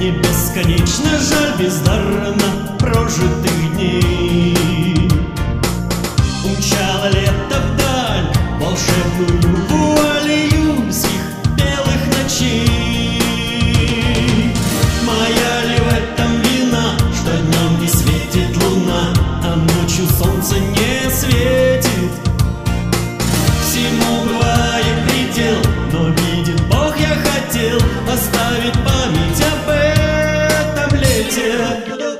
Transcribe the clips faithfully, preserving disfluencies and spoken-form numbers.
Мне бесконечно жаль бездарно прожитых дней. Умчало лето вдаль, волшебную вуалью июльских белых ночей. Моя ли в этом вина, что днем не светит луна, а ночью солнце не светит? Всему бывает предел, но видит Бог, я хотел оставить память об этом лете.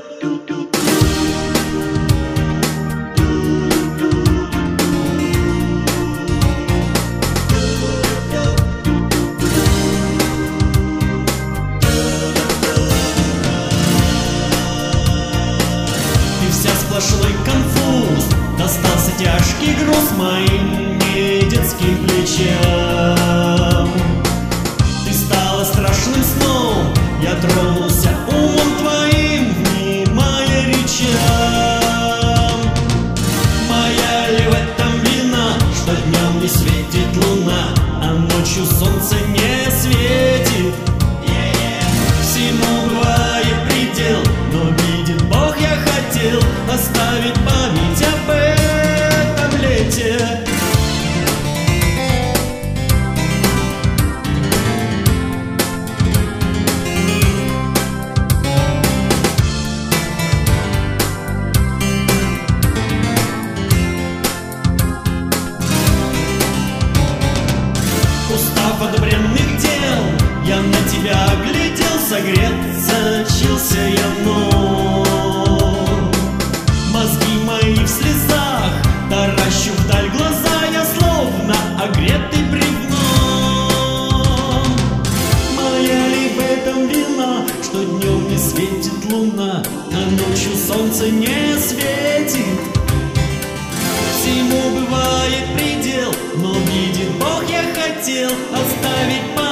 И вся сплошной конфуз, достался тяжкий груз моим недетским плечам. Ты стала страшным сном, я тронулся умом твоим, внимая речам. Моя ли в этом вина, что днем не светит луна, а ночью солнце не светит? Всему бывает предел, но видит Бог, я хотел оставить память об этом лете. Устав от бренных дел, я на тебя глядел, согреться чился я вновь. Мозги мои в слезах, таращу вдаль глаза, я словно огретый бревном. Моя ли в этом вина, что днем не светит луна, а ночью солнце не светит? Всему бывает предел, но видит Бог, я хотел оставить память